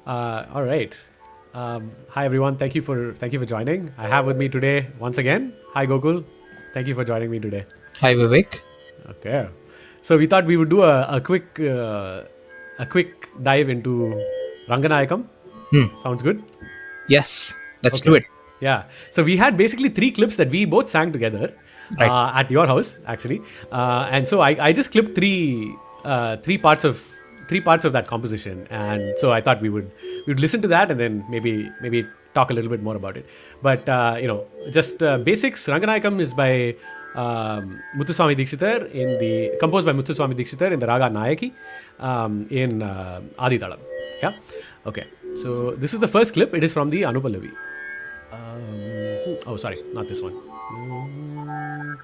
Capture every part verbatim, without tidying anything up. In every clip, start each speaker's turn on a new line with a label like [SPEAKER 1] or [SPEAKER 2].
[SPEAKER 1] Uh, all right. Um, hi everyone. Thank you for thank you for joining. I have with me today once again. Hi Gokul. Thank you for joining me today.
[SPEAKER 2] Hi Vivek.
[SPEAKER 1] Okay. So we thought we would do a, a quick uh, a quick dive into Ranganayakam.
[SPEAKER 2] Hmm.
[SPEAKER 1] Sounds good.
[SPEAKER 2] Yes, let's do
[SPEAKER 1] Okay.
[SPEAKER 2] it.
[SPEAKER 1] Yeah. So we had basically three clips that we both sang together
[SPEAKER 2] Right.
[SPEAKER 1] uh, at your house, actually. Uh, and so I, I just clipped three uh, three parts of three parts of that composition, and so I thought we would we would listen to that and then maybe maybe talk a little bit more about it. But uh, you know, just uh, basics. Ranganayakam is by um, Muthuswami Dikshitar in the composed by Muthuswami Dikshitar in the Raga Nayaki um, in uh, Adi Talam. Yeah. Okay. So this is the first clip. It is from the Anupallavi. Um, oh, sorry, not this one. Mm.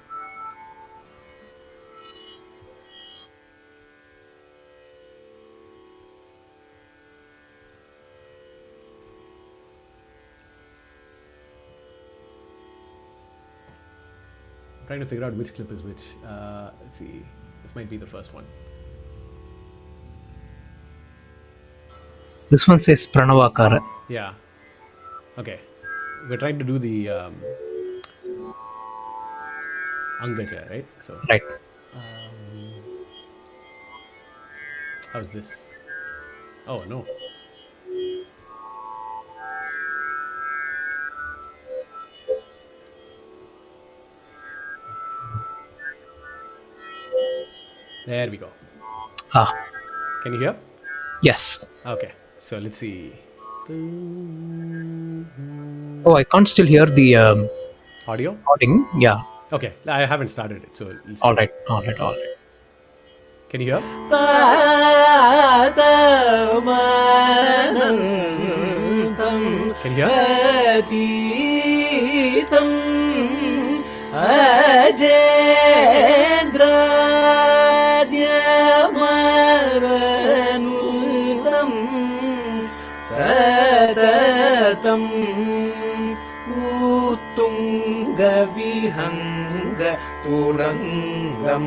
[SPEAKER 1] I'm trying to figure out which clip is which. Uh, let's see. This might be the first one.
[SPEAKER 2] This one says Pranavakara.
[SPEAKER 1] Yeah. Okay. We're trying to do the um, Angaja, right? So,
[SPEAKER 2] Right.
[SPEAKER 1] um, how's this? Oh, no. There we go.
[SPEAKER 2] Ah.
[SPEAKER 1] Can you hear?
[SPEAKER 2] Yes.
[SPEAKER 1] Okay. So, let's see.
[SPEAKER 2] Oh, I can't still hear the um,
[SPEAKER 1] Audio?
[SPEAKER 2] recording. Yeah.
[SPEAKER 1] Okay. I haven't started it. So, let's
[SPEAKER 2] All
[SPEAKER 1] see.
[SPEAKER 2] right. All right. All right.
[SPEAKER 1] Can you hear? Can you hear?
[SPEAKER 3] Vihanga Turangam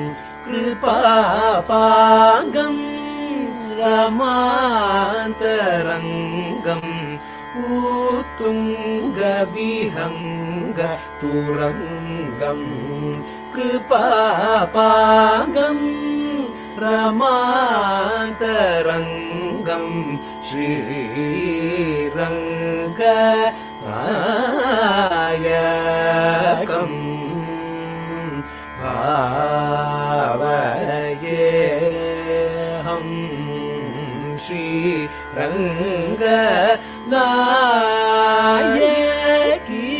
[SPEAKER 3] Kripapagam Ramantarangam Utunga Vihanga Turangam Kripapagam Ramantarangam Shri Ranga Ayakam Bhavayeham Shri Ranga Nayaki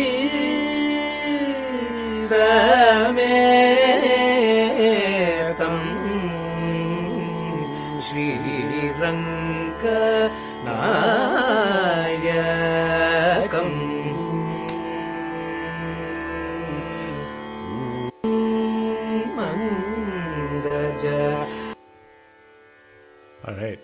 [SPEAKER 3] Sametam Shri Ranga Nayakam
[SPEAKER 1] All right.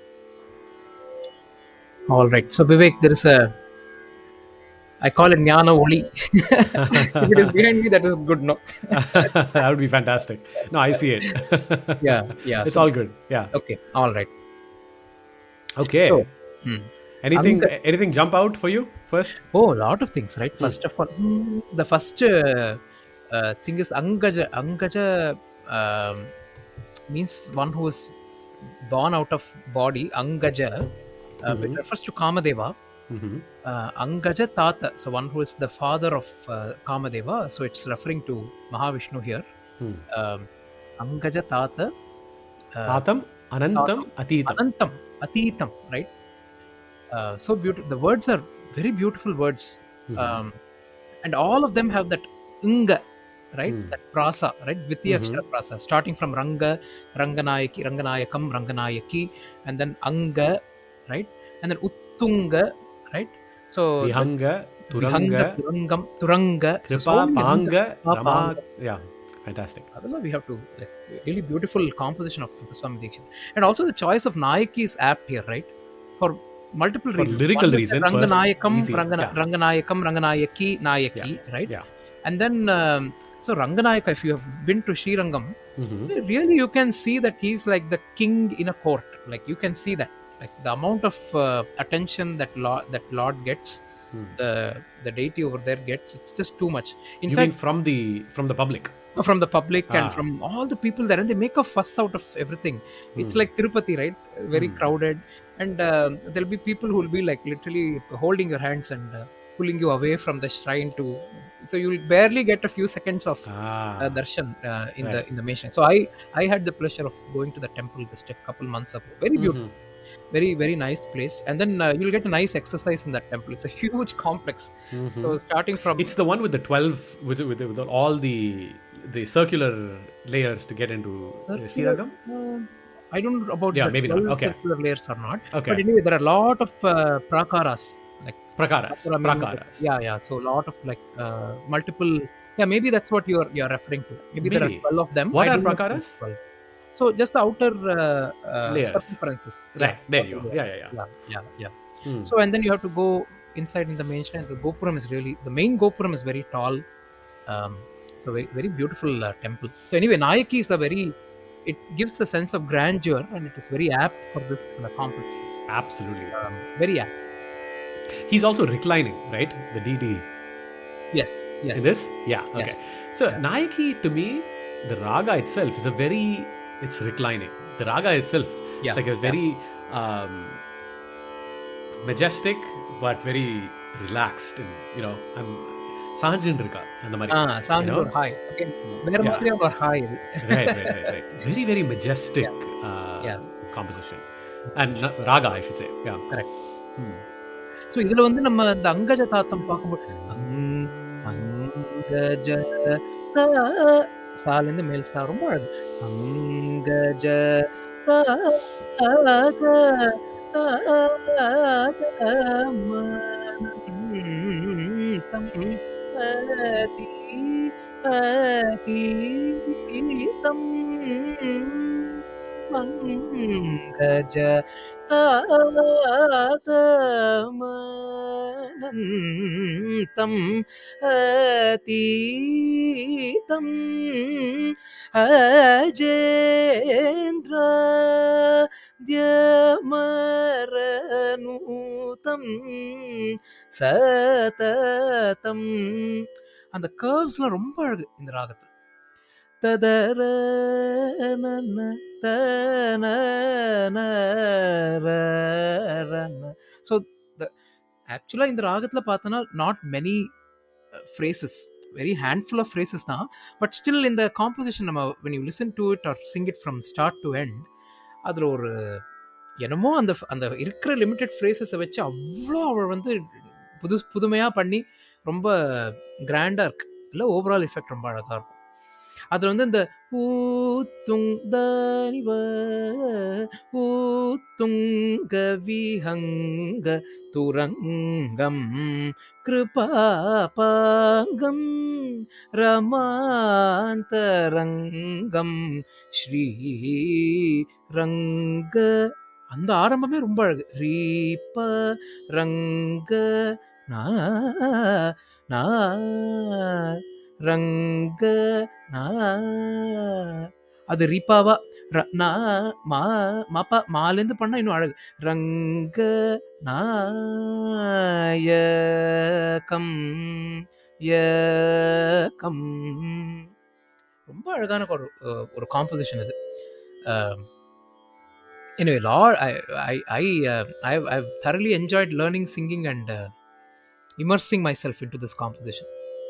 [SPEAKER 2] All right. So Vivek, there is a. I call it Jnana Oli. If it is behind me, that is good. No.
[SPEAKER 1] That would be fantastic. No, I see it.
[SPEAKER 2] Yeah. Yeah.
[SPEAKER 1] It's
[SPEAKER 2] so,
[SPEAKER 1] all good. Yeah.
[SPEAKER 2] Okay. All right.
[SPEAKER 1] Okay.
[SPEAKER 2] So. Hmm.
[SPEAKER 1] Anything
[SPEAKER 2] Anga-
[SPEAKER 1] anything jump out for you first?
[SPEAKER 2] Oh, a lot of things, right? First of all, mm, the first uh, uh, thing is Angaja. Angaja um, means one who is born out of body. Angaja, uh, it refers to Kamadeva.
[SPEAKER 1] Mm-hmm.
[SPEAKER 2] Uh, Angaja Tata, so one who is the father of uh, Kamadeva. So it's referring to Mahavishnu here.
[SPEAKER 1] Hmm.
[SPEAKER 2] Um, Angaja Tata. Uh,
[SPEAKER 1] Tatam, Anantam, Atitam.
[SPEAKER 2] Anantam, Atitam, right? Uh, so beautiful. The words are very beautiful words.
[SPEAKER 1] Mhm.
[SPEAKER 2] Um, and all of them have that Inga, right?
[SPEAKER 1] Mm.
[SPEAKER 2] That prasa, right? Vidya
[SPEAKER 1] Mhm.
[SPEAKER 2] Akshara prasa, starting from Ranga, Ranganayaki, Ranganayakam, Ranganayaki, and then Anga, right? And then Uttunga, right? So that's
[SPEAKER 1] Vihanga,
[SPEAKER 2] Vihanga,
[SPEAKER 1] Turanga,
[SPEAKER 2] Turangam, Turanga. So, so
[SPEAKER 1] Kripa,
[SPEAKER 2] many Ranga,
[SPEAKER 1] Panga,
[SPEAKER 2] Kripa,
[SPEAKER 1] Rama.
[SPEAKER 2] Panga.
[SPEAKER 1] Yeah, fantastic.
[SPEAKER 2] Adala we have to like really beautiful composition of the Swami Dikshit. And also the choice of Nayaki is apt here, right? For multiple
[SPEAKER 1] For
[SPEAKER 2] reasons.
[SPEAKER 1] lyrical
[SPEAKER 2] One is
[SPEAKER 1] reason,
[SPEAKER 2] the
[SPEAKER 1] first,
[SPEAKER 2] Ranganayakam,
[SPEAKER 1] easy,
[SPEAKER 2] Rangana,
[SPEAKER 1] yeah.
[SPEAKER 2] Ranganayakam, Ranganayaki, Nayaki, right?
[SPEAKER 1] Yeah.
[SPEAKER 2] And then, um, so Ranganayaka, if you have been to Srirangam,
[SPEAKER 1] Mhm.
[SPEAKER 2] really you can see that he's like the king in a court. Like you can see that. Like the amount of uh, attention that Lord, that Lord gets, the the deity over there gets, it's just too much. In
[SPEAKER 1] You
[SPEAKER 2] fact,
[SPEAKER 1] mean from the from the public?
[SPEAKER 2] from the public and
[SPEAKER 1] Ah.
[SPEAKER 2] from all the people there, and they make a fuss out of everything. It's like Tirupati, right? Very crowded, and uh, there'll be people who will be like literally holding your hands and uh, pulling you away from the shrine to, so you'll barely get a few seconds of
[SPEAKER 1] Ah.
[SPEAKER 2] uh, darshan uh, in
[SPEAKER 1] Right.
[SPEAKER 2] the in the main shrine. So i i had the pleasure of going to the temple just a couple months ago. Very beautiful, very very nice place. And then uh, you'll get a nice exercise in that temple. It's a huge complex. So starting from
[SPEAKER 1] It's the one with the twelve, with with, with all the the circular layers to get into
[SPEAKER 2] circular,
[SPEAKER 1] Srirangam.
[SPEAKER 2] uh, I don't know about
[SPEAKER 1] Yeah,
[SPEAKER 2] the
[SPEAKER 1] maybe not.
[SPEAKER 2] twelve
[SPEAKER 1] Okay.
[SPEAKER 2] circular layers or not.
[SPEAKER 1] Okay.
[SPEAKER 2] But anyway, there are a lot of uh, prakaras, like
[SPEAKER 1] Prakaras.
[SPEAKER 2] prakara meaning like-
[SPEAKER 1] Prakaras.
[SPEAKER 2] yeah, yeah. So a lot of like uh, multiple. Yeah, maybe that's what you're you're referring to. Maybe, there are
[SPEAKER 1] Maybe.
[SPEAKER 2] twelve of them.
[SPEAKER 1] What
[SPEAKER 2] I
[SPEAKER 1] are
[SPEAKER 2] don't know if
[SPEAKER 1] prakaras?
[SPEAKER 2] there's twelve. So just the outer uh, uh,
[SPEAKER 1] Layers.
[SPEAKER 2] circumferences.
[SPEAKER 1] Right, there you
[SPEAKER 2] outer
[SPEAKER 1] go. Yeah,
[SPEAKER 2] layers.
[SPEAKER 1] yeah, yeah.
[SPEAKER 2] yeah, yeah, yeah.
[SPEAKER 1] Hmm.
[SPEAKER 2] So and then you have to go inside in the main shrine. The gopuram is really, the main gopuram is very tall. Um, so very very beautiful uh, temple. So anyway, Nayaki is a very, it gives a sense of grandeur, and it is very apt for this uh, competition.
[SPEAKER 1] Absolutely.
[SPEAKER 2] Um, very apt.
[SPEAKER 1] He's also reclining, right? The deity
[SPEAKER 2] Yes, yes.
[SPEAKER 1] in this. Yeah. Okay.
[SPEAKER 2] Yes.
[SPEAKER 1] So Nayaki, to me, the raga itself is a very, it's reclining. The raga itself,
[SPEAKER 2] Yeah,
[SPEAKER 1] it's like a very um, majestic but very relaxed, and you know, I'm சாஞ்சின்னு இருக்கா அந்த மாதிரி.
[SPEAKER 2] Ah, sound
[SPEAKER 1] You know?
[SPEAKER 2] ஒரு high. Again, வேற
[SPEAKER 1] Yeah.
[SPEAKER 2] மாதிரியான ஒரு high இது.
[SPEAKER 1] Right, right, right, right. Very, very majestic uh,
[SPEAKER 2] Yeah.
[SPEAKER 1] composition. And na- raga, I should say. Yeah.
[SPEAKER 2] Correct.
[SPEAKER 1] Hmm.
[SPEAKER 2] So இதுல வந்து நம்ம இந்த அங்கஜ தாத்தம் பார்க்கும்போது அங் அங்கஜ தா சாலேருந்து மேல் சா ரொம்ப அழகு. அங்கஜ தா த தா த ம தம் அதி அதீதம் மங்கஜ தாதமனந்தம் அதீதம் அஜேந்திர தியமரநூதம் சததம். அந்த கர்வ்ஸ்லாம் ரொம்ப அழகு இந்த ராகத்துல. ததர நன தன ஸோ ஆக்சுவலாக இந்த ராகத்தில் பார்த்தோன்னா not many phrases, very handful of phrases தான். பட் ஸ்டில் இந்த காம்போசிஷன் நம்ம when you listen to it or sing it from start to end, அதில் ஒரு என்னமோ அந்த அந்த இருக்கிற லிமிட்டட் ஃப்ரேசஸை வச்சு அவ்வளோ அவள் வந்து புது புதுமையாக பண்ணி ரொம்ப கிராண்டாக இருக்கு. இல்லை ஓவரால் எஃபெக்ட் ரொம்ப அழகாக இருக்கும். அதில் வந்து இந்த ஊத்துங் தனிவ ஊத்துங்க விஹங்க துரங்கம் கிருபாபாங்கம் ரமாந்தரங்கம் ஸ்ரீரங்க, அந்த ஆரம்பமே ரொம்ப அழகு. ரீப ரங்க நா நா ரங்க நா, அது ரிப்பாவா ர- நா மா மாப்பா மாலேருந்து பண்ணா இன்னும் அழகு. ரங்க நாயகம் யகம், ரொம்ப அழகான ஒரு ஒரு காம்போசிஷன் இது. Anyway, Lord, I I I uh, I've, I've thoroughly enjoyed learning singing and uh, immersing myself into this composition.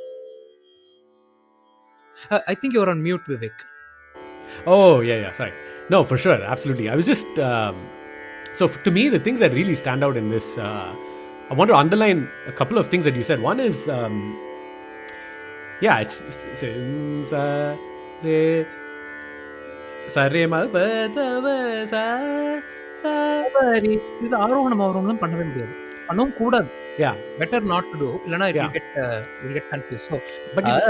[SPEAKER 2] Uh, I think you're on mute, Vivek.
[SPEAKER 1] Oh, yeah, yeah. Sorry. No, for sure. Absolutely. I was just. Um, so, f- to me, the things that really stand out in this, uh, I want to underline a couple of things that you said. One is, um, yeah, it's. it's, it's um, sa, re, sa, re, ma, pa, da, va, sa, sa.
[SPEAKER 2] சரி, இது ஆரோகணம் அவரோகணம் பண்ணவே முடியாது, பண்ணவும் கூடாது.
[SPEAKER 1] Yeah.
[SPEAKER 2] Better not to do, இல்லைனா it
[SPEAKER 1] Yeah.
[SPEAKER 2] Will get will get confuse. So
[SPEAKER 1] But it's.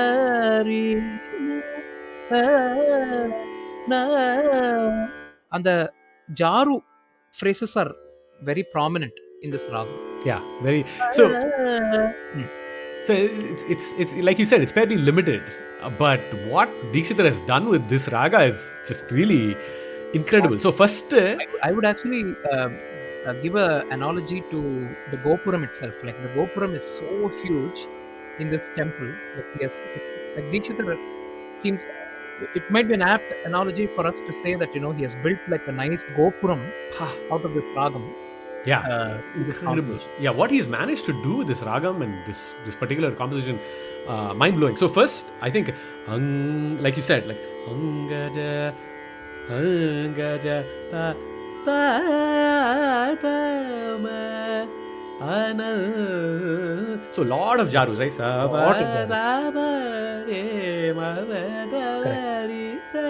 [SPEAKER 2] அந்த ஜாரு phrases are very prominent in this raga.
[SPEAKER 1] Yeah. Very. So.
[SPEAKER 2] Hmm.
[SPEAKER 1] So it's it's it's like you said, it's fairly limited. Uh, But what Dikshithar has done with this raga is just really, incredible. So first, uh,
[SPEAKER 2] I, would- I would actually um, uh, give a analogy to the Gopuram itself. Like the Gopuram is so huge in this temple. Like yes, it's, like Dikshithar seems. It might be an apt analogy for us to say that you know he has built like a nice Gopuram out of this ragam.
[SPEAKER 1] yeah,
[SPEAKER 2] Uh, in this
[SPEAKER 1] incredible.
[SPEAKER 2] combination.
[SPEAKER 1] Yeah, what he's managed to do with this ragam and this this particular composition, uh, mind blowing. So first, I think, ang, like you said, like angaja, angaja, ta, ta, ta, ma, ana. So a lot of jarus, right? Sa, ba,
[SPEAKER 2] Lot of jarus.
[SPEAKER 1] sa, ba, re, ma, ba, da, ba, ri, sa,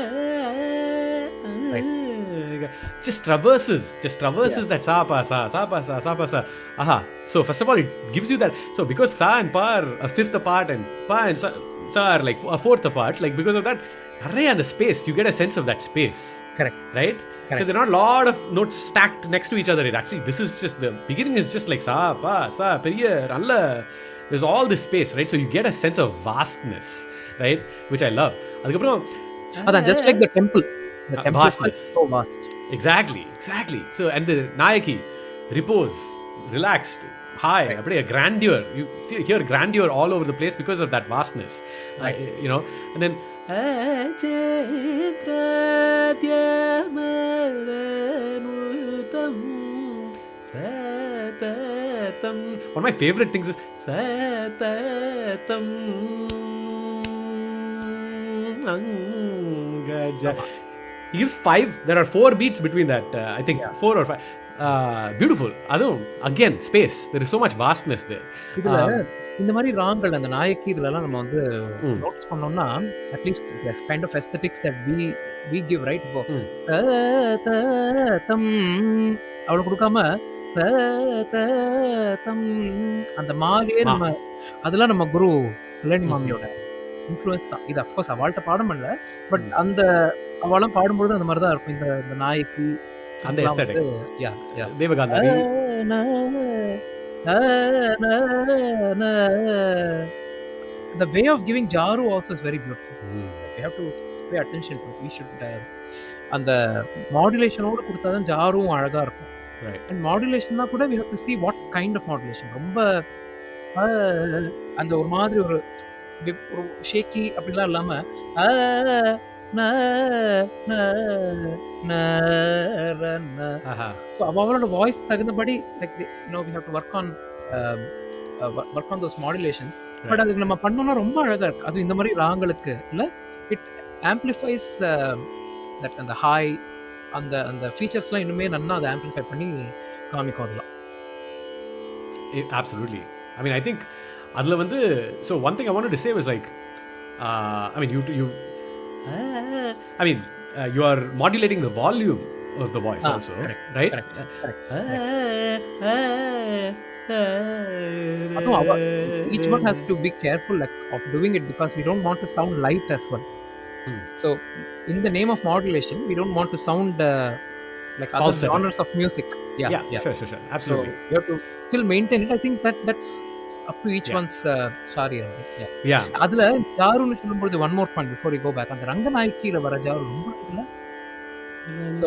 [SPEAKER 1] just traverses, just traverses that sa pa sa, sa pa sa, sa pa sa. Aha. So first of all, it gives you that. So because sa and pa are a fifth apart and pa and sa, sa are like a fourth apart, like because of that array and the space, you get a sense of that space,
[SPEAKER 2] Correct.
[SPEAKER 1] right? Because there are not a lot of notes stacked next to each other. It actually, this is just the beginning is just like sa pa sa periya alla. There's all this space, right? So you get a sense of vastness, right? Which I love. அதுக்கப்புறம்
[SPEAKER 2] Adan, just like the temple. The
[SPEAKER 1] Uh,
[SPEAKER 2] temple
[SPEAKER 1] vastness.
[SPEAKER 2] is so vast.
[SPEAKER 1] Exactly, exactly. So, and the Nayaki, repose, relaxed, high, right. A grandeur. You see, hear grandeur all over the place because of that vastness.
[SPEAKER 2] Right.
[SPEAKER 1] Uh, you know, and then. One of my favorite things is he gives five. There are four beats between that. Uh, I think
[SPEAKER 2] Yeah.
[SPEAKER 1] four or five. Uh, beautiful. Adum again space. There is so much vastness there.
[SPEAKER 2] இதுல
[SPEAKER 1] Um,
[SPEAKER 2] இந்த மாதிரி ராங்கள் அந்த நாயக்கி இதுல எல்லாம் நம்ம வந்து
[SPEAKER 1] ம்.
[SPEAKER 2] Notice பண்ணோம்னா at least kind of aesthetics that we we give right இப்போ
[SPEAKER 1] ம்.
[SPEAKER 2] ச த தம் அவ்வளவு கொடுக்காம ச த தம் அந்த மாலே
[SPEAKER 1] மா.
[SPEAKER 2] நம்ம அதெல்லாம் நம்ம குரு கல்யாணி
[SPEAKER 1] ம்.
[SPEAKER 2] மாமியோட இன்ஃப்ளூயன்ஸ் தான். இது அஃப்கோர்ஸ் அவள்கிட்ட பாடம் பண்ணல, பட்
[SPEAKER 1] ம்.
[SPEAKER 2] அந்த அவளும் பாடும்பொழுது அந்த மாதிரி தான் இருக்கும். இந்த இந்த நாயக்கி
[SPEAKER 1] அந்த
[SPEAKER 2] இதெல்லாம்
[SPEAKER 1] aesthetic.
[SPEAKER 2] வந்து, yeah, yeah.
[SPEAKER 1] Devagandhari.
[SPEAKER 2] The way of giving jaru also is very beautiful.
[SPEAKER 1] Mm.
[SPEAKER 2] We have to pay attention to it. We should uh, அந்த மாடுலேஷனோட கொடுத்தாதான் ஜாரும் அழகா இருக்கும்.
[SPEAKER 1] Right.
[SPEAKER 2] அண்ட் மாடுலேஷன்னா கூட we have to see what kind of modulation. ரொம்ப ஆஹ், அந்த ஒரு மாதிரி ஒரு இப்படி ஒரு ஷேக்கி அப்படிலாம் இல்லாம ஆஹ், ந, ந, ந, ர, ந.
[SPEAKER 1] Aha.
[SPEAKER 2] ஸோ அவளோட வாய்ஸ் தகுந்தபடி like you know we have to work on work on those modulations. But அதுக்கு நம்ம பண்ணோம்னா ரொம்ப அழகா இருக்கு. அது இந்த மாதிரி ராங்களுக்கு இல்லை இட் ஆம்பிளிஃபைஸ் தட் அந்த ஹாய் அந்த அந்த ஃபீச்சர்ஸ்லாம் இன்னுமே நல்லா அதை ஆம்பிளிஃபை பண்ணி காமிக்கும் அதெல்லாம்.
[SPEAKER 1] Eh, Absolutely. I mean, I think adla vandu. So one thing I wanted to say was like, uh, I mean, you you. Uh, I mean, uh, you are modulating the volume of the voice
[SPEAKER 2] Ah,
[SPEAKER 1] also,
[SPEAKER 2] correct,
[SPEAKER 1] right?
[SPEAKER 2] correct, correct,
[SPEAKER 1] அதுவும்
[SPEAKER 2] அதுவும் each one has to be careful like, of doing it because we don't want to sound light as well.
[SPEAKER 1] Hmm.
[SPEAKER 2] So in the name of modulation we don't want to sound uh, like other
[SPEAKER 1] Falsetto.
[SPEAKER 2] genres of music. Yeah,
[SPEAKER 1] Yeah,
[SPEAKER 2] yeah.
[SPEAKER 1] sure, sure, sure.
[SPEAKER 2] So
[SPEAKER 1] Absolutely.
[SPEAKER 2] you have to still maintain it. I think that that's up to each
[SPEAKER 1] Yeah.
[SPEAKER 2] one's uh, sharia. Yeah.
[SPEAKER 1] Yeah.
[SPEAKER 2] அதுல ஜாருன்னு சொல்லும்போது one more point before we go back. அந்த ரங்கநாயக்கியில வர ஜாரு ரொம்ப இருக்குல்ல. So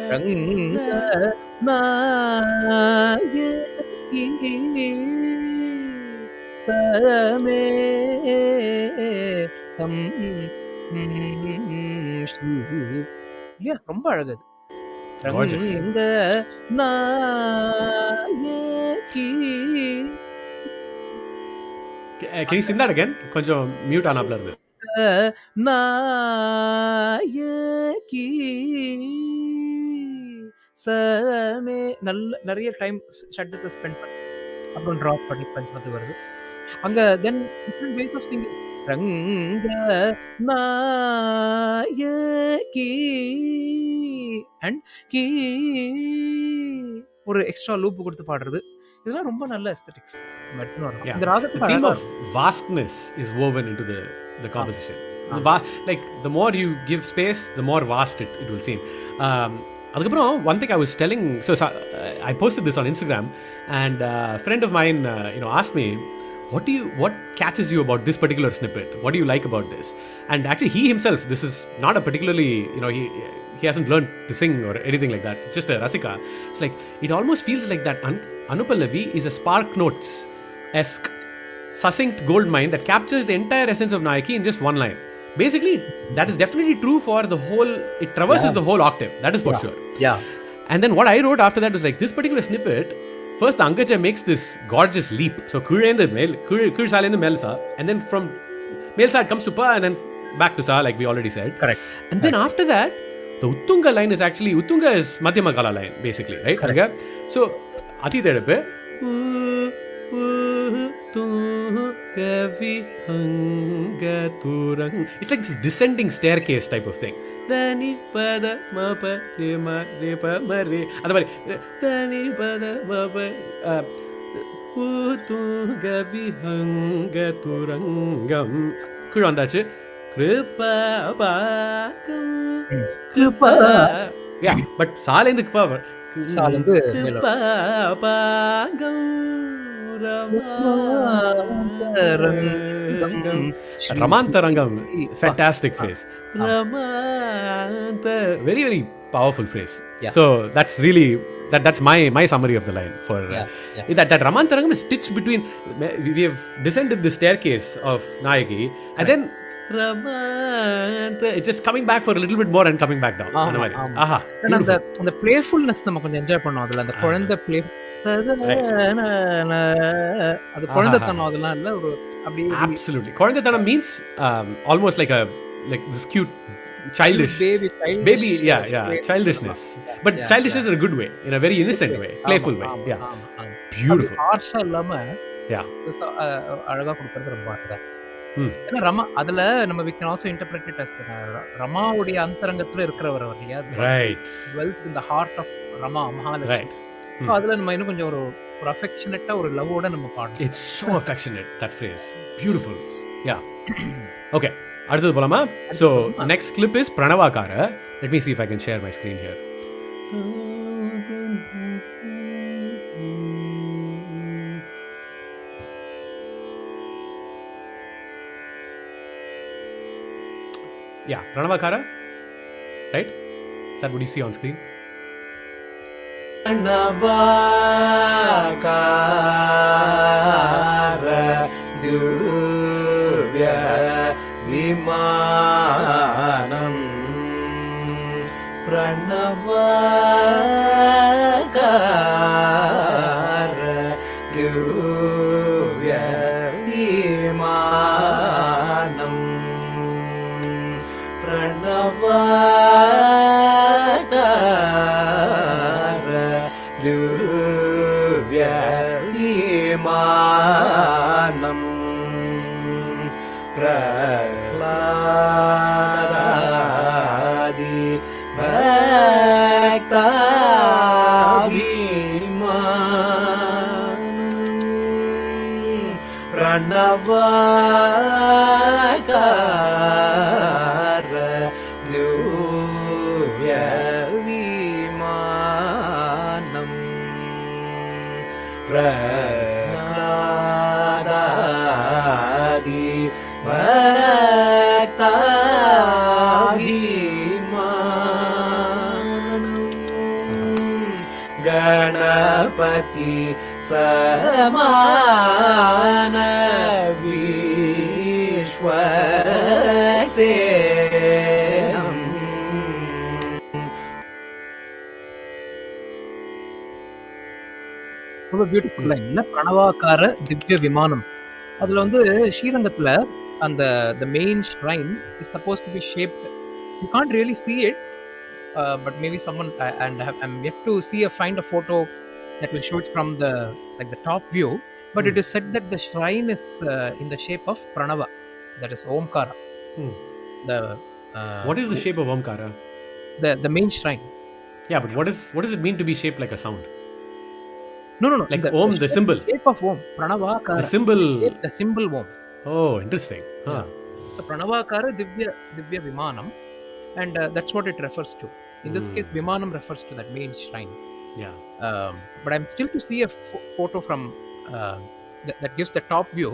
[SPEAKER 2] Ranganayaki சமே தம் ஸ்ரீ. இல்லையா ரொம்ப அழகு அது.
[SPEAKER 1] Gorgeous.
[SPEAKER 2] Ranganayaki.
[SPEAKER 1] Uh, Can you sing that again? கொஞ்சம் மியூட் ஆனாப்ல இருந்து.
[SPEAKER 2] நாயகி சமே நல்ல நிறைய டைம் ஷட்டத்தை ஸ்பெண்ட் பண்ணி அப்புறம் ட்ராப் பண்ணி பஞ்சமத்து வருது அங்க. Then different ways of singing. Ranga Nayaki and கீ ஒரு எக்ஸ்ட்ரா லூப் கொடுத்து பாடுறது. இதெல்லாம் ரொம்ப நல்ல எஸ்தெட்டிக்ஸ்.
[SPEAKER 1] Yeah.
[SPEAKER 2] இந்த
[SPEAKER 1] The
[SPEAKER 2] ராகத்துக்கு
[SPEAKER 1] theme
[SPEAKER 2] அழகா
[SPEAKER 1] of vastness is woven into the the composition. The va- like the more you give space, the more vast it, it will seem. Um, அதுக்கப்புறம் one thing I was telling, so so, uh, I posted this on Instagram, and uh, a friend of mine, uh, you know, asked me, what do you, what catches you about this particular snippet? What do you like about this? And actually, he himself, this is not a particularly, you know, he he hasn't learned to sing or anything like that. It's just a rasika. It's like it almost feels like that An- Anupallavi is a Spark Notes-esque succinct gold mine that captures the entire essence of Nayaki in just one line. Basically, that is definitely true for the whole, it traverses
[SPEAKER 2] Yeah.
[SPEAKER 1] the whole octave, that is for
[SPEAKER 2] Yeah.
[SPEAKER 1] sure.
[SPEAKER 2] Yeah.
[SPEAKER 1] And then what I wrote after that was like, this particular snippet, first the Angaja makes this gorgeous leap. So Kurenda Mel, Kur Salenda Melsa, and then from Melsa it comes to Pa and then back to Sa, like we already said.
[SPEAKER 2] Correct.
[SPEAKER 1] And then after that, the Uttunga line is actually, Uttunga is Madhyama Kala line, basically, right? Okay? So, Ati Tedape, it's like this descending staircase type of thing. Dani pada ma pa re ma re pa ma re. Adha mari dani pada ma pa Uttunga vihanga turangam. Kuru vandachu. Kripa pakam. Kripa. Yeah, but Salendhu Kripa.
[SPEAKER 2] Salendhu
[SPEAKER 1] Kripa pakam. Ramantarangam. Ramantarangam. It's fantastic phrase. Ramanta. Very, very powerful phrase.
[SPEAKER 2] Yeah.
[SPEAKER 1] So that's really that. That's my my summary of the line. For uh,
[SPEAKER 2] Yeah, yeah.
[SPEAKER 1] that that Ramantarangam is stitched between. We we have descended the staircase of Nayaki, and then Ramanta. It's just coming back for a little bit more and coming back down.
[SPEAKER 2] ஆமா,
[SPEAKER 1] அந்த மாதிரி.
[SPEAKER 2] ஆமா.
[SPEAKER 1] ஆஹா.
[SPEAKER 2] ஆனா அந்த அந்த playfulness நம்ம கொஞ்சம் enjoy பண்ணோம் அதுல அந்த குழந்தை பிளே அது குழந்தைத்தனம் அதெல்லாம் இல்ல ஒரு அப்படி
[SPEAKER 1] Absolutely. Korandathanam means um, almost like a like this cute childish
[SPEAKER 2] baby childish
[SPEAKER 1] baby yeah yeah childishness, but
[SPEAKER 2] Yeah,
[SPEAKER 1] childishness in a good way, in a very innocent way, playful way. Yeah, beautiful.
[SPEAKER 2] ஹார்ஷா இல்லாம
[SPEAKER 1] Yeah.
[SPEAKER 2] ச- அ- அ- அழகா கொடுக்கறது ரொம்ப அழகா
[SPEAKER 1] ம்.
[SPEAKER 2] ஏன்னா ரமா அதுல நம்ம we can also interpret it as uh, ரமாவுடைய அந்தரங்கத்துல இருக்கிறவர் அவர் இல்லையா
[SPEAKER 1] Right.
[SPEAKER 2] dwells in the heart of Rama Mahalakshmi
[SPEAKER 1] Right.
[SPEAKER 2] So அதுல நம்ம இன்னும் கொஞ்சம் ஒரு ஒரு அஃபெக்ஷனட்டா ஒரு லவ்வோட நம்ம பாடணும்
[SPEAKER 1] It's so affectionate, that phrase. Beautiful. Yeah. Okay. அடுத்தது போலாமா? So the next clip is Pranavakara. Let me see if I can share my screen here. Yeah, Pranavakara. Right? Is that what you see on screen?
[SPEAKER 3] Pranavakara Divya Vimanam Pranavakara Divya Vimanam Pranavakara Divya Vimanam Prahladi Bhakta Vimanam Pranavakara Divya Vimanam Prahladi Bhakta Vimanam Ganapati Samana Vishwasenam
[SPEAKER 2] ரொம்ப beautiful line இல்ல பிரணவாக்கார திவ்ய விமானம் அதுல வந்து ஸ்ரீரங்கத்துல அந்த the main shrine is supposed to be shaped you can't really see it uh, but maybe someone uh, and I have, I'm yet to see a find a photo that will show it from the like the top view but it is said that the shrine is uh, in the shape of pranava that is omkara
[SPEAKER 1] Hmm.
[SPEAKER 2] the uh,
[SPEAKER 1] What is the shape of Omkara?
[SPEAKER 2] the the main shrine
[SPEAKER 1] Yeah, but what is what does it mean to be shaped like a sound?
[SPEAKER 2] no no no
[SPEAKER 1] Like
[SPEAKER 2] the,
[SPEAKER 1] Om, the symbol.
[SPEAKER 2] shape of om pranavakara
[SPEAKER 1] The symbol.
[SPEAKER 2] the symbol om
[SPEAKER 1] Oh, interesting. Huh.
[SPEAKER 2] so pranavakara divya divya vimanam and uh, that's what it refers to in this
[SPEAKER 1] Hmm.
[SPEAKER 2] case vimanam refers to that main shrine
[SPEAKER 1] Yeah.
[SPEAKER 2] um, but I'm still to see a ph- photo from uh, that, that gives the top view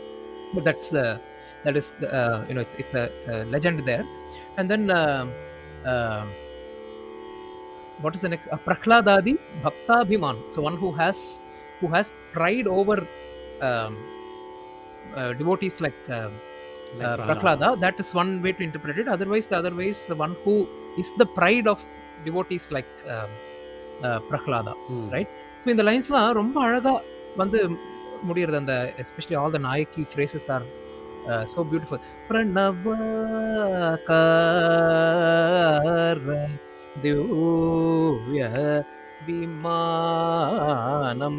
[SPEAKER 2] but that's uh, that is the, uh, you know it's, it's a it's a legend there and then uh, what is the next? Uh, Prakhladadi Bhaktabhiman. So one who has who has pride over um, uh, devotees like uh,
[SPEAKER 1] Like
[SPEAKER 2] uh,
[SPEAKER 1] Prahlada.
[SPEAKER 2] Prahlada. That is one way to interpret it. Otherwise, the other way is the one who is the pride of devotees like um, uh, Prahlada.
[SPEAKER 1] Hmm.
[SPEAKER 2] Right? So இந்த லைன்ஸ்லாம் ரொம்ப அழகா வந்து முடியறது. அந்த especially all the Nayaki phrases are uh, so beautiful. Pranavakar Divya Vimanam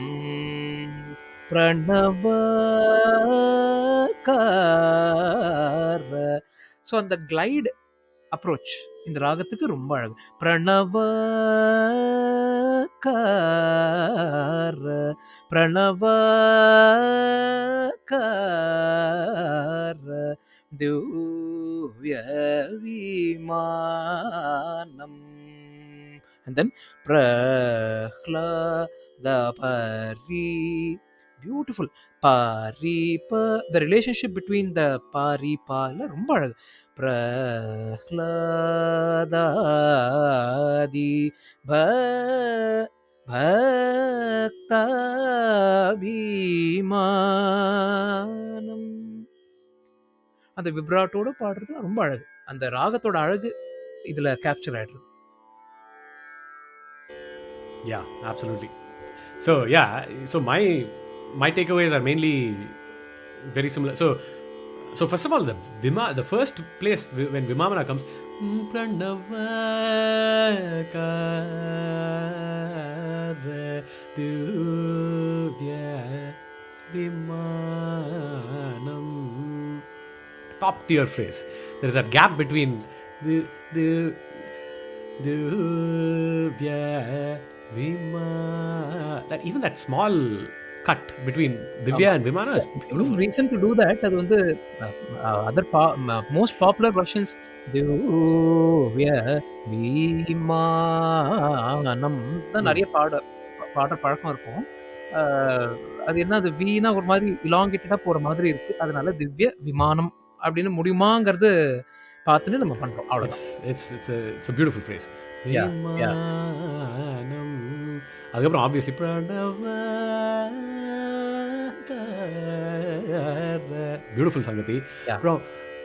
[SPEAKER 2] Pranavakar. So அந்த glide approach இந்த ராகத்துக்கு ரொம்ப அழகு. பிரணவகார பிரணவகார திவ்ய விமானம். And then prahlada parvi. Beautiful. Paripa. The relationship between the paripa ரொம்ப அழகு. பிரஹ்லாதாதி பக்தாபிமானம். அந்த விப்ராட்டோட பாடுறது ரொம்ப அழகு. அந்த ராகத்தோட அழகு இதுல கேப்சர் ஆயிடுது.
[SPEAKER 1] Yeah, absolutely. So yeah, so my my takeaways are mainly very similar. So so first of all, the Vima, the first place wh- when Vimamana comes, "Mm, Pranavakara Divya Vimanam," top tier phrase. There is a gap between the the Divya Vima. That even that small cut between Divya and Vimana is beautiful.
[SPEAKER 2] Reason to do that. அது வந்து other most popular versions திவ்ய விமானம் தான் நிறைய பாட பாடுற பழக்கம் இருக்கும். அஹ், அது என்ன, அது வீணா ஒரு மாதிரி இலாங்கேட்டடா போற மாதிரி இருக்கு. அதனால திவ்ய விமானம் அப்படின்னு முடியுமாங்கிறது பார்த்துட்டு நம்ம பண்றோம். அவ்வளவுதான்.
[SPEAKER 1] It's it's it's a it's a beautiful phrase.
[SPEAKER 2] Yeah, yeah.
[SPEAKER 1] Vimanam. அதுக்கப்புறம் obviously Pranava. Beautiful Sangati.
[SPEAKER 2] Yeah.
[SPEAKER 1] அப்புறம்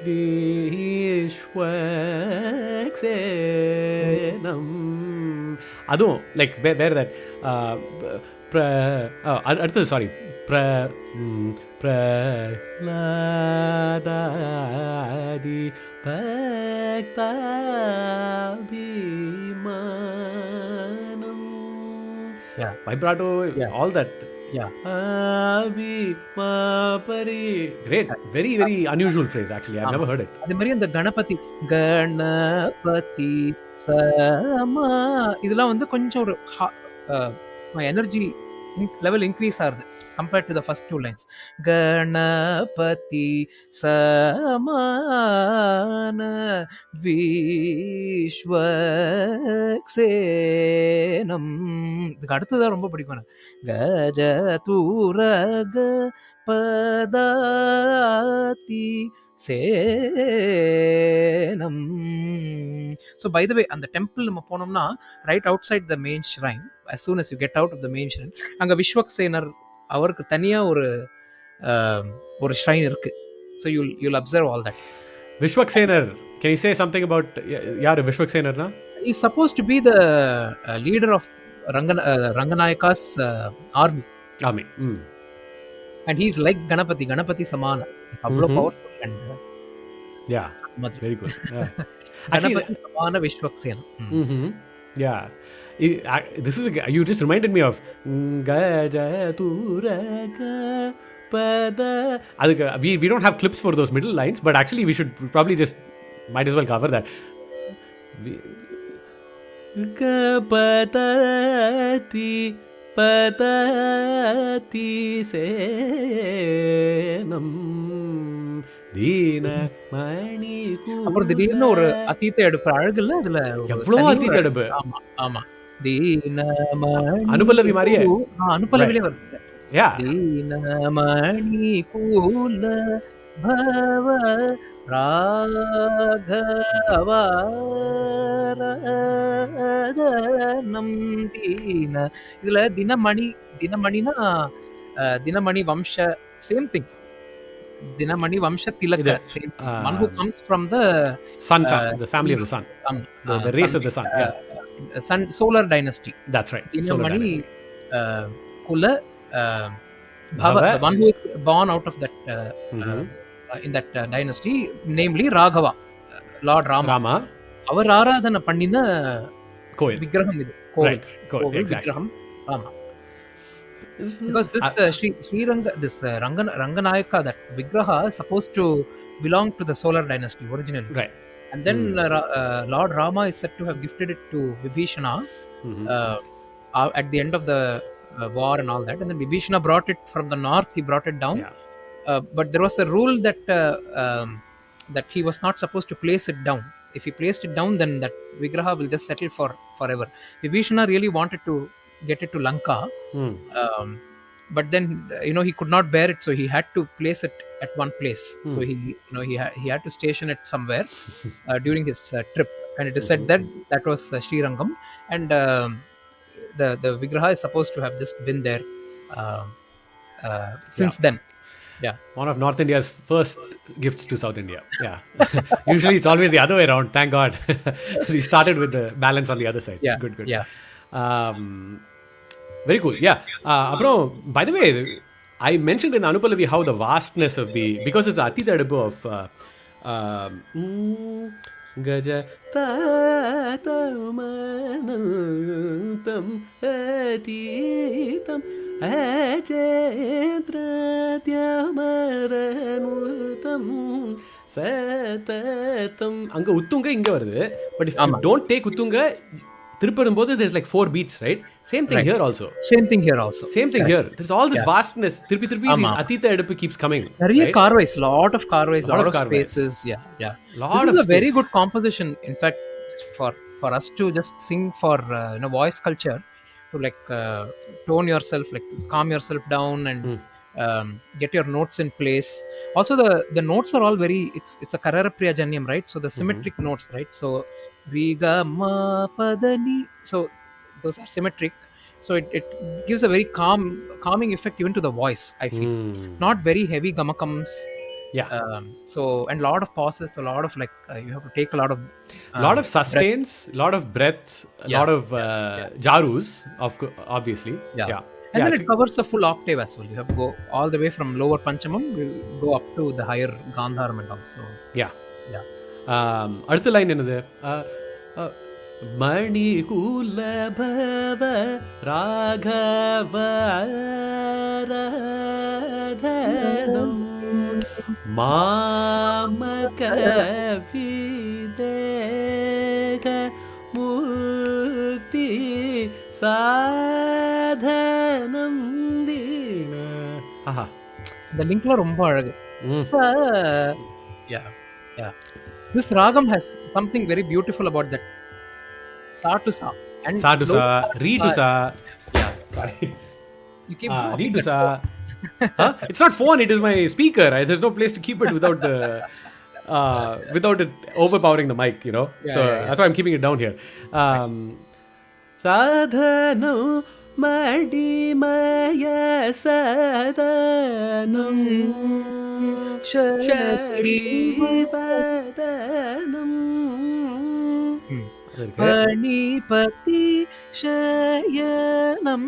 [SPEAKER 1] விஸ்வக்சேனம். அதுவும் லைக் வேர் தட் அடுத்தது சாரி பிர பிரஹ்லாதாதி பக்தாபிமானம்.
[SPEAKER 2] Yeah.
[SPEAKER 1] Vibrato,
[SPEAKER 2] Yeah.
[SPEAKER 1] all that.
[SPEAKER 2] Yeah.
[SPEAKER 1] Abhimapari. Great. Very, very unusual phrase actually. I've
[SPEAKER 2] Ah.
[SPEAKER 1] never heard it.
[SPEAKER 2] அதே மாதிரி அந்த கணபதி கணபதி சமா இதெல்லாம் வந்து கொஞ்சம் ஒரு எனர்ஜி லெவல் இன்க்ரீஸ் ஆகுது compared to the first two lines. Ganapati சமான விஸ்வக்சேனம். இதுக்கு அடுத்ததான் ரொம்ப பிடிக்கும் எனக்கு. கஜ தூரக பதாதி சேனம். ஸோ பை த வே அந்த டெம்பிள் நம்ம போனோம்னா right outside the main shrine, as soon as you get out of the main shrine, அங்கே விஸ்வக்சேனர் அவருக்கு தனியாக ஒரு ஆஹ், ஒரு ஷ்ரைன் இருக்கு. So you'll you'll observe all that.
[SPEAKER 1] Vishwaksenar. Can you say something about yaar Vishwaksenar na?
[SPEAKER 2] Is supposed to be the leader of ரங்கன Ranganayaka's army.
[SPEAKER 1] Ami. Mm.
[SPEAKER 2] And he is like Ganapati Ganapati சமான. அவ்வளோ
[SPEAKER 1] Mhm.
[SPEAKER 2] Powerful and
[SPEAKER 1] Yeah. Very good. Yeah. Actually,
[SPEAKER 2] Ganapati சமான விஸ்வக்சேனம். ம்.
[SPEAKER 1] mm-hmm. Yeah. I- I- this is a, g- you just reminded me of Gajaturaga Pada. அதுக்கு we we don't have clips for those middle lines, but actually we should probably just might as well cover that. We- Kapatati Patati Senam Dina Mani
[SPEAKER 2] அப்புறம் திடீர்னு ஒரு அத்தீத்தை எடுக்கிற அழகுல அதுல ஒரு
[SPEAKER 1] எவ்வளோ
[SPEAKER 2] தனி ஒரு
[SPEAKER 1] அத்தீத்தை எடுப்பு.
[SPEAKER 2] ஆமா ஆமா தீனமணி
[SPEAKER 1] அனுபல்லவி மாதிரியே.
[SPEAKER 2] கூ- ஆ, அனுபல்லவிலே வருது.
[SPEAKER 1] Yeah.
[SPEAKER 2] தீனமணி கூல பவ ராகவாரதனம் தீன. இதுல தினமணி, தினமணினா அஹ், தினமணி வம்ச சேம் திங். தினமணி வம்ச திலக
[SPEAKER 1] இது,
[SPEAKER 2] same
[SPEAKER 1] uh,
[SPEAKER 2] one who comes from the
[SPEAKER 1] sun fam- the family of the sun,
[SPEAKER 2] um,
[SPEAKER 1] the,
[SPEAKER 2] uh,
[SPEAKER 1] the race
[SPEAKER 2] sun,
[SPEAKER 1] of the sun. Yeah,
[SPEAKER 2] uh, sun solar dynasty.
[SPEAKER 1] that's right. Solar
[SPEAKER 2] Dinamani
[SPEAKER 1] dynasty.
[SPEAKER 2] uh, Kula uh, Bhava,
[SPEAKER 1] Bhava.
[SPEAKER 2] the one who is born out of that uh,
[SPEAKER 1] Mhm.
[SPEAKER 2] uh, in that uh, dynasty, namely Raghava, uh, Lord Rama.
[SPEAKER 1] Rama,
[SPEAKER 2] அவர் ஆராதனை பண்ணின
[SPEAKER 1] கோயில்.
[SPEAKER 2] விக்கிரகம் இது, கோவில்
[SPEAKER 1] Right, கோயில்,
[SPEAKER 2] கோவில்
[SPEAKER 1] exactly.
[SPEAKER 2] விக்கிரகம். ஆமா, because this uh, Sri Sriranga, this uh, Rangana, Ranganayaka, that vigraha is supposed to belong to the solar dynasty originally,
[SPEAKER 1] Right.
[SPEAKER 2] and then uh, Ra- uh, Lord Rama is said to have gifted it to Vibhishana
[SPEAKER 1] Mhm.
[SPEAKER 2] uh, uh, at the end of the uh, war and all that, and then Vibhishana brought it from the north, he brought it down.
[SPEAKER 1] Yeah.
[SPEAKER 2] Uh, but there was a rule that uh, um, that he was not supposed to place it down. If he placed it down, then that vigraha will just settle for forever. Vibhishana really wanted to get it to Lanka,
[SPEAKER 1] Hmm.
[SPEAKER 2] um, but then uh, you know he could not bear it, so he had to place it at one place. So he you know he ha- he had to station it somewhere uh, during his uh, trip, and it is said that that was uh, Srirangam, and um, the the vigraha is supposed to have just been there um, uh, since then. Yeah.
[SPEAKER 1] One of North India's first gifts to South India. Yeah. Usually it's always the other way around. Thank God. We started with the balance on the other side.
[SPEAKER 2] Yeah.
[SPEAKER 1] Good, good.
[SPEAKER 2] Yeah.
[SPEAKER 1] Um, very cool. Yeah. Uh, apro, by the way, I mentioned in Anupallavi how the vastness of the, because it's the Atita Adabu of uh, um, mm, Gaja Tatamanantam Atitam Achetratyamaranutam Satatam. அங்க உத்துங்க இங்க வருது. But if you don't take உத்துங்க, திருப்பரும்போது there's like four beats, right? Same thing
[SPEAKER 2] Right.
[SPEAKER 1] here also.
[SPEAKER 2] Same thing here also.
[SPEAKER 1] Same thing here. There's all this vastness. Tirpi tirpi,
[SPEAKER 2] Ama.
[SPEAKER 1] this Atita Edupu keeps coming.
[SPEAKER 2] நிறைய
[SPEAKER 1] right?
[SPEAKER 2] carways, lot of carways, lot,
[SPEAKER 1] Lot
[SPEAKER 2] of,
[SPEAKER 1] of carways.
[SPEAKER 2] spaces. Yeah, yeah.
[SPEAKER 1] Lot
[SPEAKER 2] This is
[SPEAKER 1] of
[SPEAKER 2] a very
[SPEAKER 1] space.
[SPEAKER 2] good composition. In fact, for for us to just sing for uh, you know voice culture, to like uh, tone yourself, like calm yourself down and um, get your notes in place. Also, the the notes are all very. It's it's a Karara Priya Janyam, right? So the symmetric notes, right? So Riga Ma Padani. So those are symmetric. So it, it gives a very calm calming effect even to the voice, I feel.
[SPEAKER 1] Hmm.
[SPEAKER 2] Not very heavy gamakams.
[SPEAKER 1] Yeah.
[SPEAKER 2] Um, so and lot of pauses, a lot of like uh, you have to take a lot of
[SPEAKER 1] A lot of sustains, a lot of breath, a
[SPEAKER 2] Yeah.
[SPEAKER 1] lot of uh, jarus, of co- obviously.
[SPEAKER 2] Yeah.
[SPEAKER 1] Yeah.
[SPEAKER 2] and
[SPEAKER 1] Yeah,
[SPEAKER 2] then
[SPEAKER 1] it's
[SPEAKER 2] it covers the full octave as well. You have to go all the way from lower panchamam, we'll go up to the higher gandharam and also.
[SPEAKER 1] Yeah.
[SPEAKER 2] Yeah.
[SPEAKER 1] Um, அடுத்த line என்னது? Uh, uh, மணி குலபவ ராகவரதனம் மாமக விதேக முக்தி சாதனம் தீன. ஆஹா.
[SPEAKER 2] இந்த linkல ரொம்ப அழகு.
[SPEAKER 1] ம்.
[SPEAKER 2] Sa- yeah, yeah. This ragam has something very beautiful about that. Sa to sa and
[SPEAKER 1] Sa to
[SPEAKER 2] low-
[SPEAKER 1] sa, re to sa.
[SPEAKER 2] Yeah,
[SPEAKER 1] Sorry.
[SPEAKER 2] you keep
[SPEAKER 1] Ah,
[SPEAKER 2] dropping
[SPEAKER 1] re to
[SPEAKER 2] that.
[SPEAKER 1] sa. Huh? It's not phone, it is my speaker. I, there's no place to keep it without the uh, without it overpowering the mic, you know.
[SPEAKER 2] Yeah,
[SPEAKER 1] so
[SPEAKER 2] yeah, yeah.
[SPEAKER 1] that's why I'm keeping it down here. Um, sadhano madimaya sadhanam sharivadanam. அது இருக்கு.
[SPEAKER 2] பணிபதி சயனம்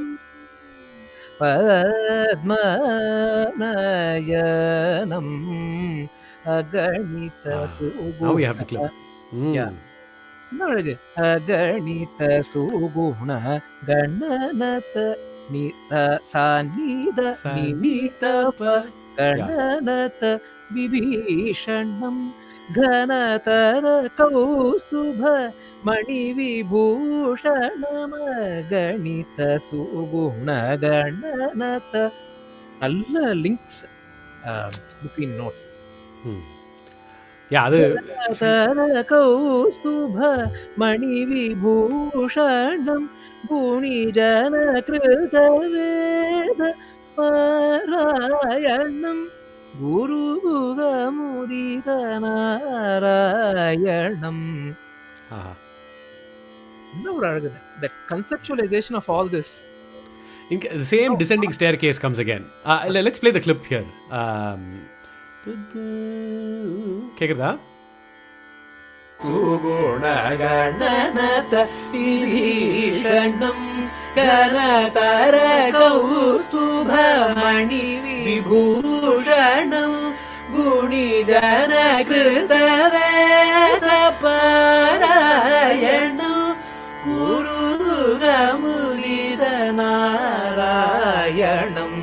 [SPEAKER 2] பத்மநயனம் அகணித
[SPEAKER 1] Now we have the clip. Mm.
[SPEAKER 2] Yeah. என்ன அழகு. அகணித சுகுண கணநத நி ச- சநித நிமித ப கணநத விபீஷணம் घनतर कौस्तुभ மணிவிபூஷணமகணித சுகுண கணநத. நல்ல links between notes.
[SPEAKER 1] Yeah, அது
[SPEAKER 2] தர கௌஸ்துப மணிவிபூஷணம் குணிஜன கிருத வேத பாராயணம் குருகமுதித நாராயணம்.
[SPEAKER 1] ஆஹா.
[SPEAKER 2] என்ன ஒரு அழகு. The conceptualization of all this.
[SPEAKER 1] In, the same descending staircase comes again. Uh, let's play the clip here. Um, கேக்குதா?
[SPEAKER 3] சுகுணகணநத விபீஷணம் கனதர கௌஸ்துபமணி விபூஷணம் குணிஜன கிருதவேத பாராயணம் குருகமுதித நாராயணம்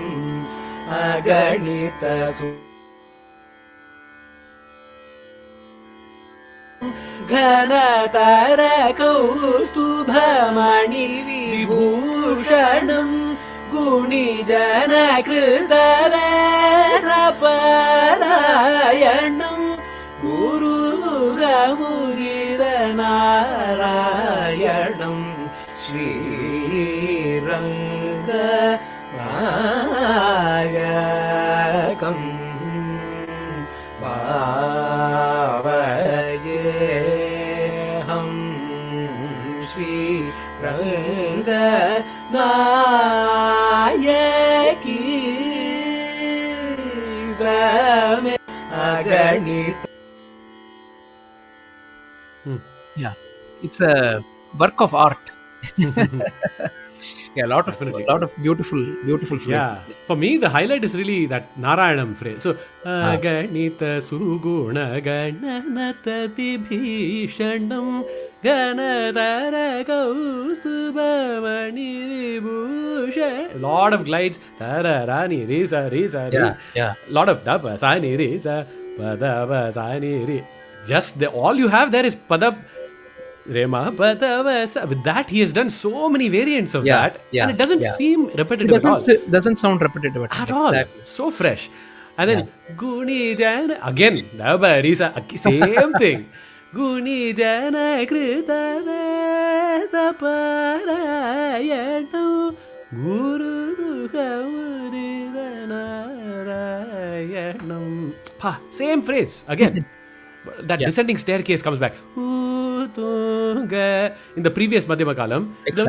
[SPEAKER 3] அகணித சு घनतर कौस्तुभमणि विभूषणं गुणिजन कृतवेदपरायणं गुरुगमुदित नारायणं श्रीरङ्गनायकम् भावयेऽहं श्रीरङ्गनायकी समे अगणित.
[SPEAKER 2] Yeah, it's a work of art. Yeah, a lot of
[SPEAKER 1] Definitely.
[SPEAKER 2] a lot of beautiful beautiful phrases.
[SPEAKER 1] Yeah. For me, the highlight is really that Narayanam phrase. So, Aganita Suguna Gananata Vibhishanam Ganadara Kaustubhamani Vibhusha. Lot of glides. Tararani Risa Risa.
[SPEAKER 2] Yeah, yeah.
[SPEAKER 1] Lot of Dapa Sani Risa Padava Sani Re. Just the, all you have there is Padab. Rema, Padava. With that, he has done so many variants of
[SPEAKER 2] Yeah,
[SPEAKER 1] that,
[SPEAKER 2] yeah,
[SPEAKER 1] and it doesn't
[SPEAKER 2] yeah.
[SPEAKER 1] seem
[SPEAKER 2] It
[SPEAKER 1] repetitive at all.
[SPEAKER 2] doesn't si- doesn't sound repetitive at,
[SPEAKER 1] At all.
[SPEAKER 2] Exactly.
[SPEAKER 1] So fresh. And then Guni Jana again, Daba Risa, same thing. Guni Jana Krita Veda Parayana Guru Kamudita Narayanam. Pa, same phrase again. That
[SPEAKER 2] Yeah.
[SPEAKER 1] descending staircase comes back. In the previous Madhyama Kalam,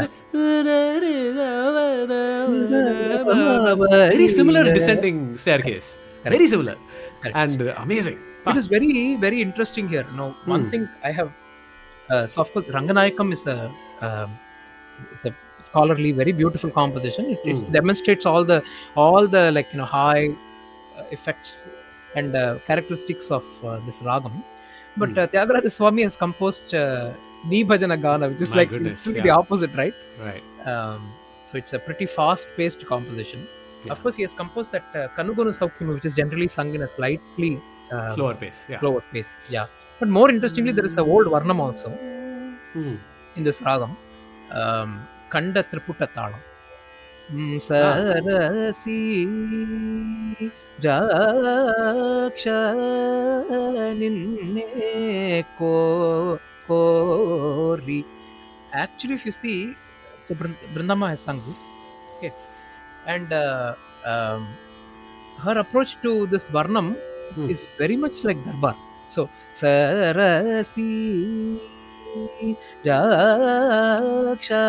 [SPEAKER 1] very similar descending staircase.
[SPEAKER 2] Correct.
[SPEAKER 1] Very similar.
[SPEAKER 2] Correct.
[SPEAKER 1] And uh, amazing.
[SPEAKER 2] It is very very interesting here. Now, one thing I have, uh, so of course, Ranganayakam is a um, it's a scholarly, very beautiful composition. It, it demonstrates all the all the like you know high uh, effects and uh, characteristics of uh, this ragam. But uh, Tyagaraja Swami has composed uh, Nibhajana Gana, which is
[SPEAKER 1] My
[SPEAKER 2] like
[SPEAKER 1] goodness,
[SPEAKER 2] literally
[SPEAKER 1] yeah.
[SPEAKER 2] the opposite, right?
[SPEAKER 1] Right.
[SPEAKER 2] Um, so it's a pretty fast-paced composition.
[SPEAKER 1] Yeah.
[SPEAKER 2] Of course, he has composed that uh, Kanugonu Saukyam, which is generally sung in a slightly um,
[SPEAKER 1] Slower pace. Yeah.
[SPEAKER 2] slower pace. Yeah. But more interestingly, there is a old Varnam also
[SPEAKER 1] Hmm.
[SPEAKER 2] in this ragam. Um, Kanda Triputta Talam. Mm, Sarasi Raksha Ninne Ko Kori. Actually, if you see, so Brind- Brindama has sung this. Okay. And uh, um, her approach to this Varnam
[SPEAKER 1] Hmm.
[SPEAKER 2] is very much like Darbar. So, Sarasi Raksha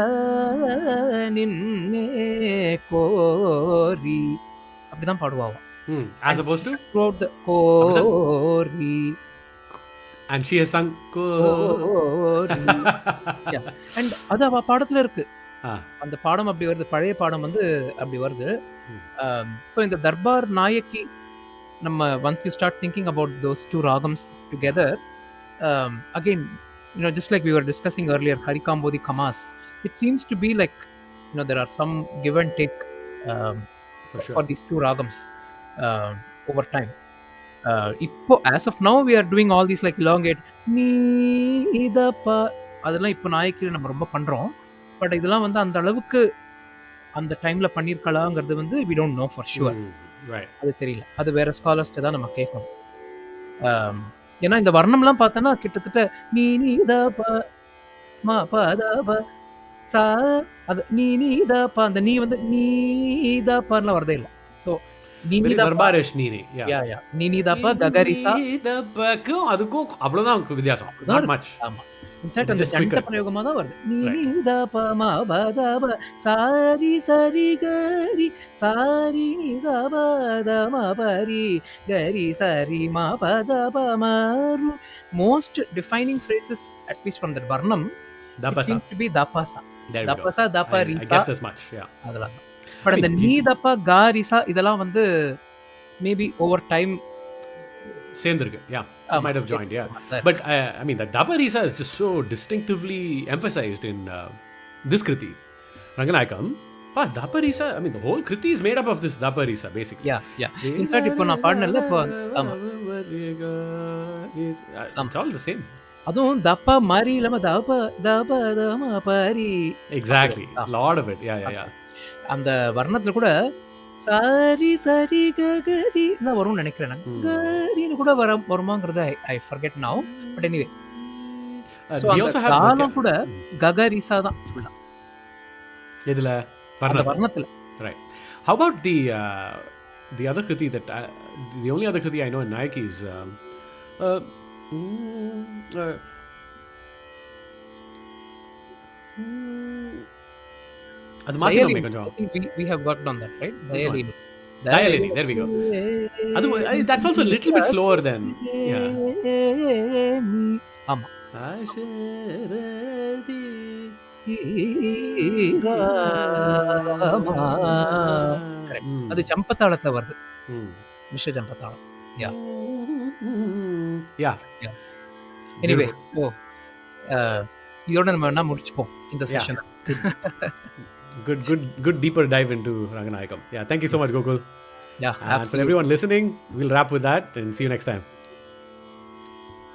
[SPEAKER 2] Ninne Kori. அப்படிதான் பாடுவாங்க.
[SPEAKER 1] Hmm. As opposed to,
[SPEAKER 2] Throughout the Kori.
[SPEAKER 1] and she has sung.
[SPEAKER 2] Kori. Yeah. And அது அவ பாடத்துல இருக்கு.
[SPEAKER 1] Ah.
[SPEAKER 2] அந்த பாடம் அப்படி வருது, பழைய பாடம் வந்து அப்படி வருது. ஸோ இந்த தர்பார் நாயக்கி நம்ம once you start thinking about those two ராகம்ஸ் together, again you know just like we were discussing earlier Harikambhoji Khamas, it seems to be like you know there are some give and take
[SPEAKER 1] For sure.
[SPEAKER 2] For these two ராகம்ஸ் over time. இப்போ as of now we are doing all these like elongated நீ இத ப அதெல்லாம் இப்போ நாயக்கில் நம்ம ரொம்ப பண்ணுறோம். பட் இதெல்லாம் வந்து அந்த அளவுக்கு அந்த டைம்ல பண்ணியிருக்கலாங்கிறது வந்து we don't know for sure.
[SPEAKER 1] Hmm. Right.
[SPEAKER 2] அது தெரியல, அது வேற ஸ்காலர்ஸ்ட்டு தான் நம்ம கேட்கணும். ஆம், ஏன்னா இந்த வர்ணம்லாம் பார்த்தோன்னா கிட்டத்தட்ட நீ நீ த ப மா ப த ப சா அது நீ நீ த ப அந்த நீ வந்து நீ த பலாம் வரதே இல்லை. So Nini
[SPEAKER 1] very
[SPEAKER 2] Dappa.
[SPEAKER 1] darbarish Nini. Yeah.
[SPEAKER 2] Yeah, yeah. Nini Dappa, Gagarisa.
[SPEAKER 1] Dappaக்கும் அதுக்கும் அவ்வளவுதான் வித்தியாசம். Not much.
[SPEAKER 2] ஆமா. இன்ஃபேக்ட்
[SPEAKER 1] It's
[SPEAKER 2] அந்த
[SPEAKER 1] just
[SPEAKER 2] சண்ட
[SPEAKER 1] quicker.
[SPEAKER 2] பிரயோகமா தான் வருது. நீ தப ம ப த ப சாரி சரி கரி சாரி நி ச ப த ம பரி கரி சரி ம ப த ப ம ரு. Most defining phrases, at least from the Varnam, it
[SPEAKER 1] Dapasa.
[SPEAKER 2] seems to be Dapasa.
[SPEAKER 1] There we go.
[SPEAKER 2] Dapasa,
[SPEAKER 1] I, I
[SPEAKER 2] Daparisa.
[SPEAKER 1] guessed as much. Yeah.
[SPEAKER 2] அதெல்லாம். பட் அந்த
[SPEAKER 1] I mean,
[SPEAKER 2] நீ தப்பா காரிசா இதெல்லாம் வந்து மேபி ஓவர் டைம்
[SPEAKER 1] சேர்ந்திருக்கு. Yeah. It
[SPEAKER 2] Um,
[SPEAKER 1] might have joined. Yeah.
[SPEAKER 2] That-
[SPEAKER 1] But uh, I mean, the Daparisa is just so distinctively emphasized in uh, this Kriti. Ranganayakam. Pa, Daparisa, I mean, the whole Kriti is made up of this Daparisa, basically.
[SPEAKER 2] Yeah yeah in fact இப்போ நான் பாடினல இப்போ ஆமா
[SPEAKER 1] It's all the same.
[SPEAKER 2] அதுவும் தப்பா மாதிரி இல்லாம தப தப தம பரி
[SPEAKER 1] Exactly.
[SPEAKER 2] Ah.
[SPEAKER 1] A lot of it. Yeah, yeah, yeah.
[SPEAKER 2] அந்த வர்ணத்துல கூட சாரி சரி கரி தான் வரும்னு நினைக்கிறேன் நான்.
[SPEAKER 1] Hmm.
[SPEAKER 2] கரின்னு கூட வர வருமாங்கிறத I forget now. But anyway
[SPEAKER 1] Uh,
[SPEAKER 2] so
[SPEAKER 1] we
[SPEAKER 2] அந்த
[SPEAKER 1] also have
[SPEAKER 2] காலம் கூட ககரிசா தான் ஃபுல்லா
[SPEAKER 1] இதுல
[SPEAKER 2] அந்த
[SPEAKER 1] வர்ணத்துல.
[SPEAKER 2] வர்ணத்துல.
[SPEAKER 1] Right. How about the uh, the other Kriti that I, the only other Kriti I know in Nayaki is um, uh, mm, uh, mm, அது மாத்தினோமே
[SPEAKER 2] Dayalini.
[SPEAKER 1] கொஞ்சம்.
[SPEAKER 2] I think we, we have worked on that, right?
[SPEAKER 1] Which one?
[SPEAKER 2] Dayalini.
[SPEAKER 1] Dayalini, there we go. அது I- that's also a little bit slower than yeah.
[SPEAKER 2] ஆமா.
[SPEAKER 1] ஆசரதி.
[SPEAKER 2] Correct.
[SPEAKER 1] Mm.
[SPEAKER 2] அது சம்பத்தாளத்துல வருது.
[SPEAKER 1] Mm.
[SPEAKER 2] மிஸ்ர சம்பத்தாளம். Yeah.
[SPEAKER 1] Yeah.
[SPEAKER 2] Anyway,
[SPEAKER 1] Beautiful.
[SPEAKER 2] so uh, இதோட நம்ம என்ன முடிச்சுப்போம் இந்த
[SPEAKER 1] Yeah.
[SPEAKER 2] Session.
[SPEAKER 1] Good, good, good deeper dive into Ranganayakam. Yeah, thank you so much, Gokul.
[SPEAKER 2] Yeah,
[SPEAKER 1] And for
[SPEAKER 2] absolutely.
[SPEAKER 1] everyone listening, we'll wrap with that and see you next time.